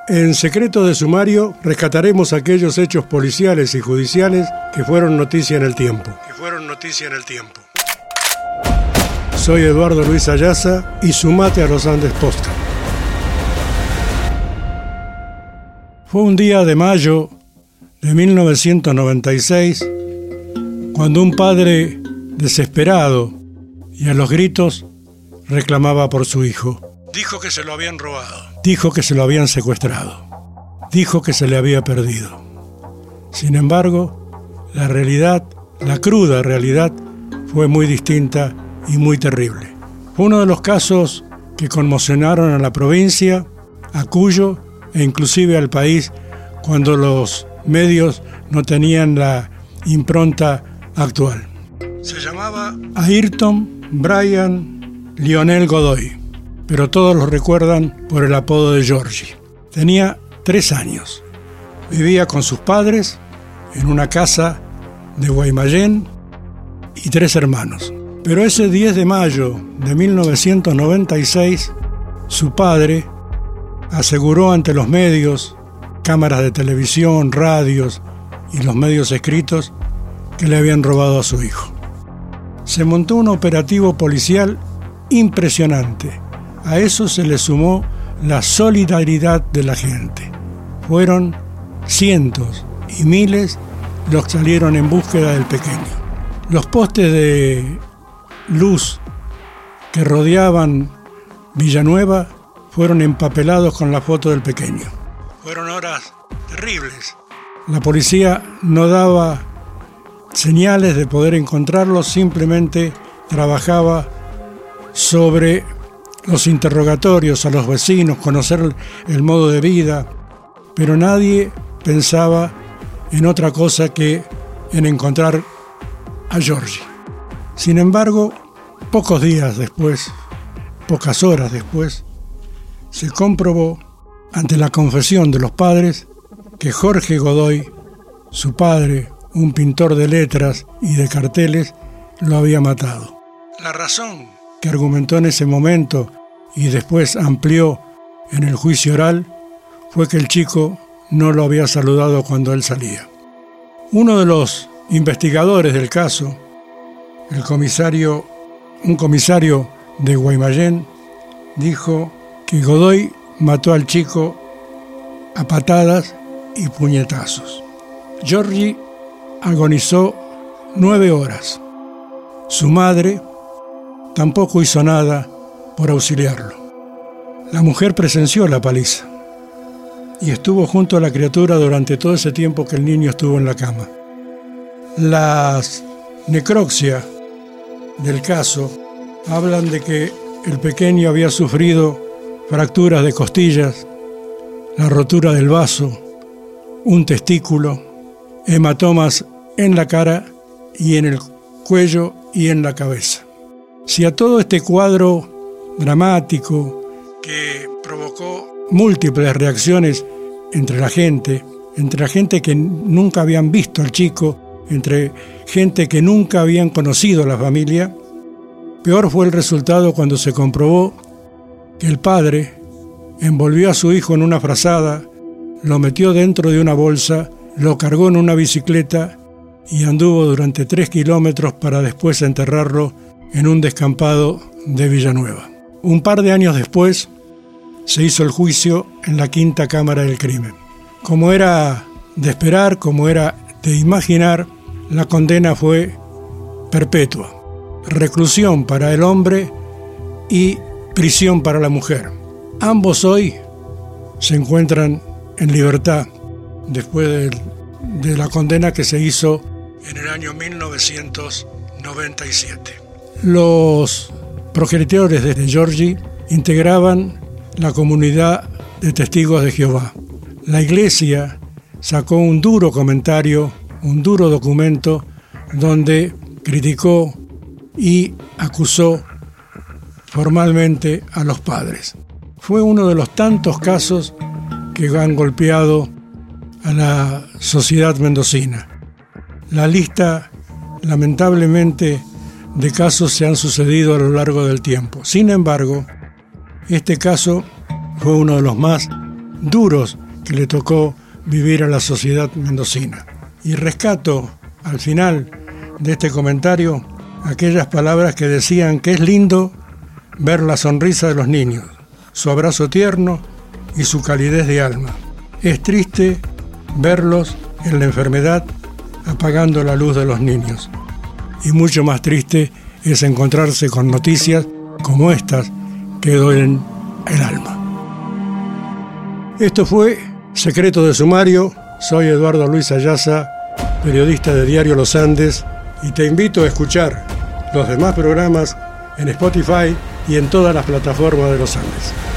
En Secreto de Sumario rescataremos aquellos hechos policiales y judiciales que fueron noticia en el tiempo. Soy Eduardo Luis Ayaza y sumate a los Andes Podcast. Fue un día de mayo de 1996 cuando un padre desesperado y a los gritos reclamaba por su hijo. Dijo que se lo habían robado. Dijo que se lo habían secuestrado. Dijo que se le había perdido. Sin embargo, la realidad, la cruda realidad, fue muy distinta y muy terrible. Fue uno de los casos que conmocionaron a la provincia, a Cuyo e inclusive al país cuando los medios no tenían la impronta actual. Se llamaba Ayrton Brian Lionel Godoy, pero todos lo recuerdan por el apodo de Georgie. Tenía 3 años. Vivía con sus padres en una casa de Guaymallén y 3 hermanos. Pero ese 10 de mayo de 1996, su padre aseguró ante los medios, cámaras de televisión, radios y los medios escritos que le habían robado a su hijo. Se montó un operativo policial impresionante. A eso se le sumó la solidaridad de la gente. Fueron cientos y miles los que salieron en búsqueda del pequeño. Los postes de luz que rodeaban Villanueva fueron empapelados con la foto del pequeño. Fueron horas terribles. La policía no daba señales de poder encontrarlo, simplemente trabajaba sobre los interrogatorios a los vecinos, conocer el modo de vida, pero nadie pensaba en otra cosa que en encontrar a Georgie. Sin embargo, pocos días después, pocas horas después, se comprobó ante la confesión de los padres que Jorge Godoy, su padre, un pintor de letras y de carteles, lo había matado. La razón que argumentó en ese momento y después amplió en el juicio oral fue que el chico no lo había saludado cuando él salía. Uno de los investigadores del caso, un comisario de Guaymallén, dijo que Godoy mató al chico a patadas y puñetazos. Georgie agonizó 9 horas. Su madre tampoco hizo nada por auxiliarlo. La mujer presenció la paliza y estuvo junto a la criatura durante todo ese tiempo que el niño estuvo en la cama. La necropsia del caso hablan de que el pequeño había sufrido fracturas de costillas, la rotura del vaso, un testículo, hematomas en la cara y en el cuello y en la cabeza. Si a todo este cuadro dramático que provocó múltiples reacciones entre la gente que nunca habían visto al chico, entre gente que nunca habían conocido a la familia, peor fue el resultado cuando se comprobó que el padre envolvió a su hijo en una frazada, lo metió dentro de una bolsa, lo cargó en una bicicleta y anduvo durante 3 kilómetros para después enterrarlo en un descampado de Villanueva. Un par de años después se hizo el juicio en la 5ª Cámara del Crimen. Como era de esperar, como era de imaginar, la condena fue perpetua. Reclusión para el hombre y prisión para la mujer. Ambos hoy se encuentran en libertad después de la condena que se hizo en el año 1997. Los progenitores de Georgie integraban la comunidad de Testigos de Jehová. La iglesia sacó un duro comentario, un duro documento donde criticó y acusó formalmente a los padres. Fue uno de los tantos casos que han golpeado a la sociedad mendocina. La lista, lamentablemente, de casos se han sucedido a lo largo del tiempo. Sin embargo, este caso fue uno de los más duros que le tocó vivir a la sociedad mendocina. Y rescato al final de este comentario aquellas palabras que decían que es lindo ver la sonrisa de los niños, su abrazo tierno y su calidez de alma. Es triste verlos en la enfermedad apagando la luz de los niños. Y mucho más triste es encontrarse con noticias como estas que duelen el alma. Esto fue Secreto de Sumario. Soy Eduardo Luis Ayaza, periodista de Diario Los Andes, y te invito a escuchar los demás programas en Spotify y en todas las plataformas de Los Andes.